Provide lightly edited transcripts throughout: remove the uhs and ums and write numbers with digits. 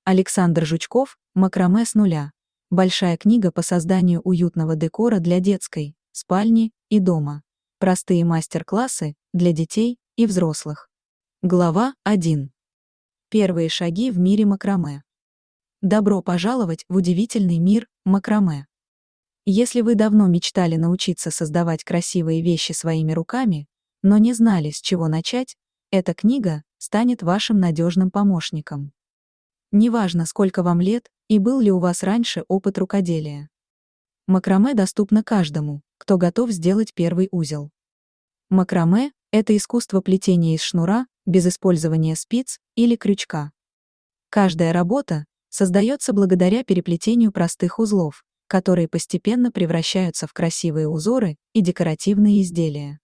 Александр Жучков, «Макраме с нуля». Большая книга по созданию уютного декора для детской, спальни и дома. Простые мастер-классы для детей и взрослых. Глава 1. Первые шаги в мире макраме. Добро пожаловать в удивительный мир макраме. Если вы давно мечтали научиться создавать красивые вещи своими руками, но не знали, с чего начать, эта книга станет вашим надежным помощником. Неважно, сколько вам лет и был ли у вас раньше опыт рукоделия. Макраме доступно каждому, кто готов сделать первый узел. Макраме – это искусство плетения из шнура, без использования спиц или крючка. Каждая работа создается благодаря переплетению простых узлов, которые постепенно превращаются в красивые узоры и декоративные изделия.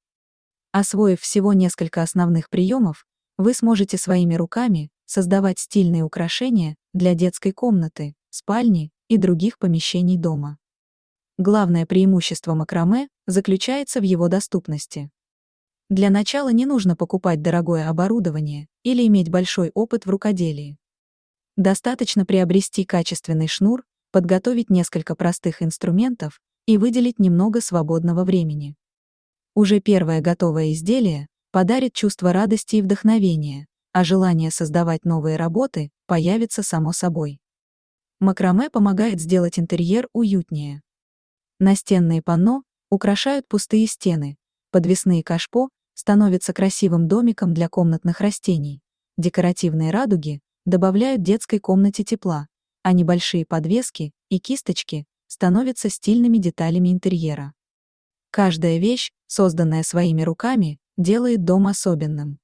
Освоив всего несколько основных приемов, вы сможете своими руками создавать стильные украшения для детской комнаты, спальни и других помещений дома. Главное преимущество макраме заключается в его доступности. Для начала не нужно покупать дорогое оборудование или иметь большой опыт в рукоделии. Достаточно приобрести качественный шнур, подготовить несколько простых инструментов и выделить немного свободного времени. Уже первое готовое изделие подарит чувство радости и вдохновения, а желание создавать новые работы появится само собой. Макраме помогает сделать интерьер уютнее. Настенные панно украшают пустые стены, подвесные кашпо становятся красивым домиком для комнатных растений, декоративные радуги добавляют детской комнате тепла, а небольшие подвески и кисточки становятся стильными деталями интерьера. Каждая вещь, созданная своими руками, делает дом особенным.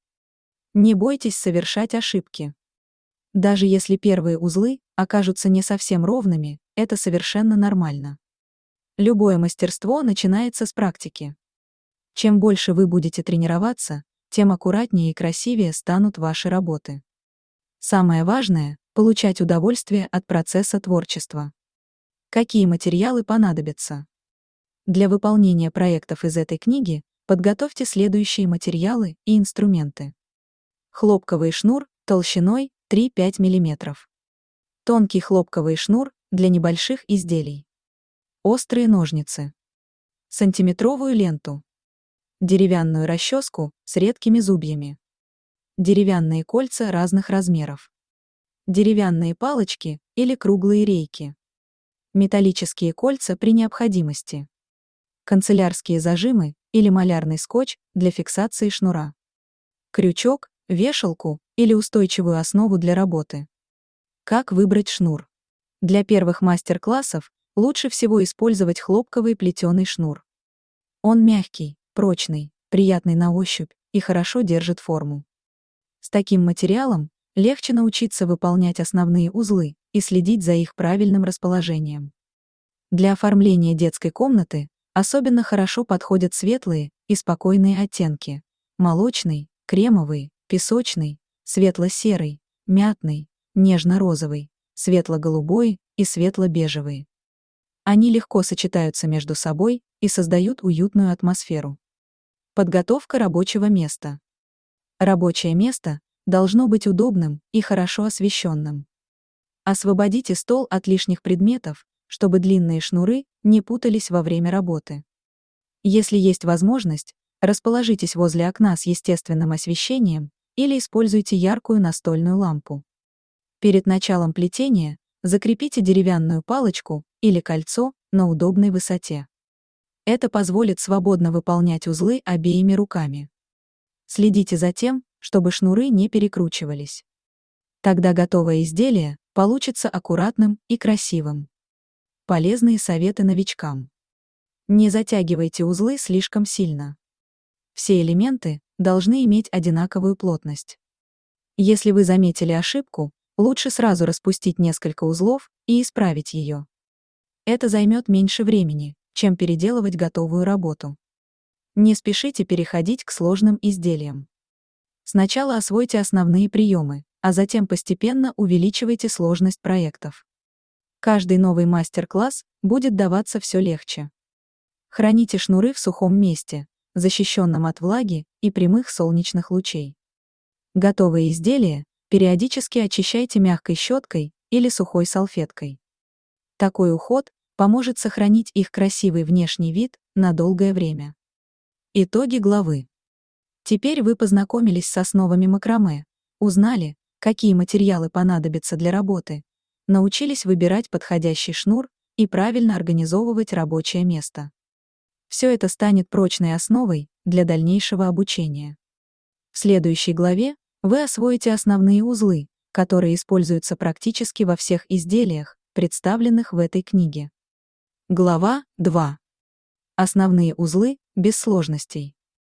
Не бойтесь совершать ошибки. Даже если первые узлы окажутся не совсем ровными, это совершенно нормально. Любое мастерство начинается с практики. Чем больше вы будете тренироваться, тем аккуратнее и красивее станут ваши работы. Самое важное – получать удовольствие от процесса творчества. Какие материалы понадобятся? Для выполнения проектов из этой книги подготовьте следующие материалы и инструменты. Хлопковый шнур толщиной 3-5 мм. Тонкий хлопковый шнур для небольших изделий. Острые ножницы. Сантиметровую ленту. Деревянную расческу с редкими зубьями. Деревянные кольца разных размеров. Деревянные палочки или круглые рейки. Металлические кольца при необходимости. Канцелярские зажимы или малярный скотч для фиксации шнура. Крючок, вешалку или устойчивую основу для работы. Как выбрать шнур? Для первых мастер-классов лучше всего использовать хлопковый плетеный шнур. Он мягкий, прочный, приятный на ощупь и хорошо держит форму. С таким материалом легче научиться выполнять основные узлы и следить за их правильным расположением. Для оформления детской комнаты особенно хорошо подходят светлые и спокойные оттенки: молочный, кремовый, песочный, светло-серый, мятный, нежно-розовый, светло-голубой и светло-бежевый. Они легко сочетаются между собой и создают уютную атмосферу. Подготовка рабочего места. Рабочее место должно быть удобным и хорошо освещенным. Освободите стол от лишних предметов, чтобы длинные шнуры не путались во время работы. Если есть возможность, расположитесь возле окна с естественным освещением или используйте яркую настольную лампу. Перед началом плетения закрепите деревянную палочку или кольцо на удобной высоте. Это позволит свободно выполнять узлы обеими руками. Следите за тем, чтобы шнуры не перекручивались. Тогда готовое изделие получится аккуратным и красивым. Полезные советы новичкам. Не затягивайте узлы слишком сильно. Все элементы должны иметь одинаковую плотность. Если вы заметили ошибку, лучше сразу распустить несколько узлов и исправить ее. Это займет меньше времени, чем переделывать готовую работу. Не спешите переходить к сложным изделиям. Сначала освойте основные приемы, а затем постепенно увеличивайте сложность проектов. Каждый новый мастер-класс будет даваться все легче. Храните шнуры в сухом месте, защищенном от влаги и прямых солнечных лучей. Готовые изделия периодически очищайте мягкой щеткой или сухой салфеткой. Такой уход поможет сохранить их красивый внешний вид на долгое время. Итоги главы. Теперь вы познакомились с основами макраме, узнали, какие материалы понадобятся для работы, научились выбирать подходящий шнур и правильно организовывать рабочее место. Все это станет прочной основой для дальнейшего обучения. В следующей главе вы освоите основные узлы, которые используются практически во всех изделиях, представленных в этой книге. Глава 2. Основные узлы без сложностей.